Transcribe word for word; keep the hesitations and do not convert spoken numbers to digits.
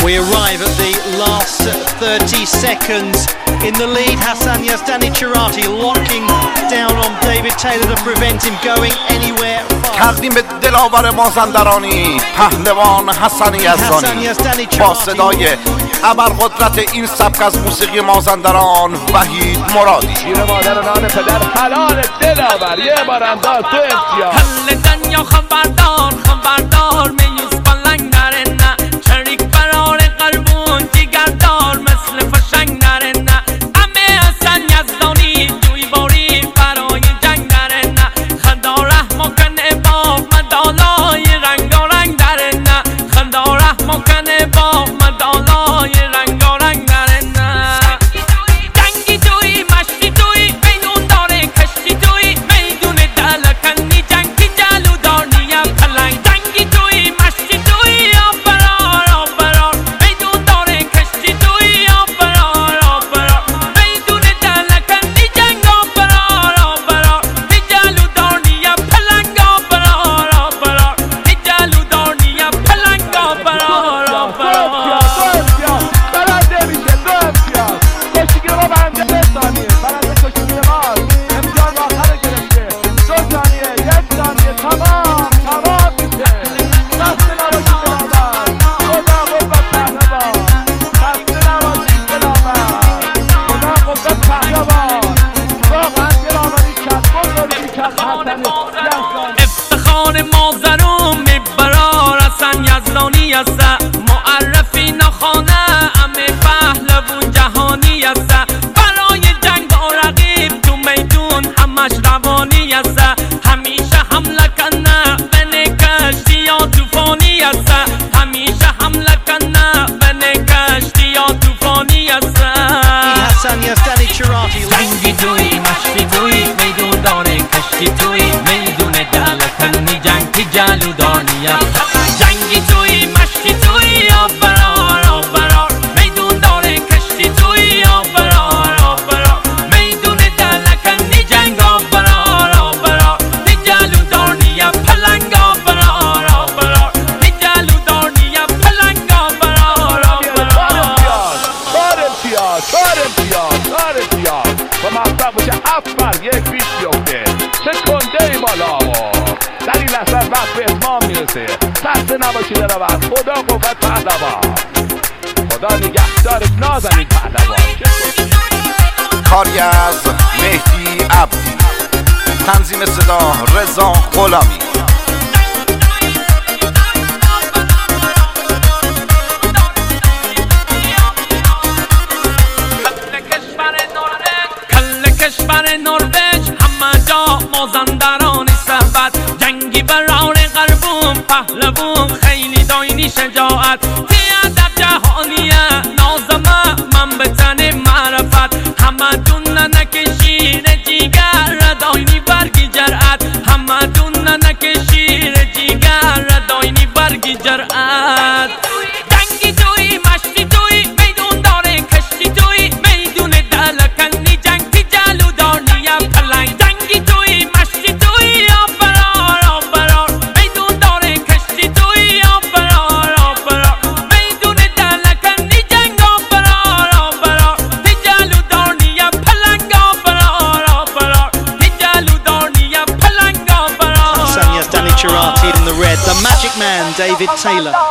We arrive at the last thirty seconds. In the lead, Hassan Yazdani Cherati locking down on David Taylor to prevent him going anywhere fast. تقدیم به دلاور مازندرانی پهلوان حسن یزدانی با صدای ابرقدرت این سبک از موسیقی مازندران وحید مرادی. شیر مادر نان پدر حلال دلاور یه بار انداز تو امتیاز. کل دنیا خبردار خبردار میوز بلنگ داره نه شریک برار قلبون جگردار مثل فشنگ داره نه همه حسن یزدانی جوی باری برای جنگ داره نه خدا رحم کنه با مدالای رنگارنگ داره نه خدا رحم کنه با مدالای رنگارنگ داره نه جنگی توی مشتی توی میدون داره کشتی توی میدون دلکنی جنگی جلو دارنی پلنگ جنگی توی مشتی توی آفرار آفرار میدون داره کشتی توی آفرار آفرار میدون دلکنی جنگ آفرار آفرار بی جلو دارنی پلنگ آفرار آفرار بی جلو دارنی پلنگ آفرار آفرار برنده میشه دو امتیاز. کشتیگیر ما برنده به ثانیه برنده کشتیگیر ما امتیاز آخر گرفته. دو ثانیه یک ثانیه تمام تمام میشه. خسته نباشید دلاور خدا قوت پهلوان. خسته نباشید دلاور خدا قوت پهلوان. واقعا دلاوری کرد بزرگی کرد حسن یزدانی. افتخار مازرون میبرار حسن یزدانی است معرفی نخانه همه پهلوون جهانی است برای جنگ و رقیب تو میدون همش روانی است همیشه حمله کنه بین کشتی یا توفانی است همیشه حمله کنه بین کشتی یا توفانی است Hassan Yazdani Cherati. جنگی توی مشتی توی میدون داره کشتی توی میدون دلکنی جنگی جلو دارنی جنگی توی مشتی توی آفرار آفرار میدون داره کشتی توی آفرار آفرار میدون دلکنی جنگ آفرار آفرار بی جلو دارنی پلنگ آفرار آفرار بی جلو دارنی پلنگ آفرار آفرار چهار امتیاز چهار امتیاز چهار امتیاز و مطلب باشه هفت بر یک پیش بیفته. چه کنده ای بالا آقا در این لحظه وقت به اتمام میرسه. خسته نباشید دلاور خدا قوت پهلوان. خدا نگهدار نازنین پهلوان. کاری از مهدی عبدی، تنظیم صدا رضا غلامی. کل کشور نروژ همه جا مازندران ثبت جنگی برار قلبون پهلوون خیلی داینی شجاعت ادب جهانیه نازمه من به تن معرفت همه دون نکشیر جیگر داینی برگی جرأت همه دون نکشیر جیگر داینی برگی جرأت جنگی توی مشتی توی میدون داره کشتی توی میدون دلکنی جنگی جلو دارنی پلنگ جنگی توی مشتی توی آفرار آفرار میدون داره کشتی توی آفرار آفرار میدون دلکنی جنگ آفرار آفرار بی جلو دارنی پلنگ آفرار آفرار بی جلو دارنی پلنگ آفرار Hassan Yazdani Cherati in the red. The Magic Man, David Taylor.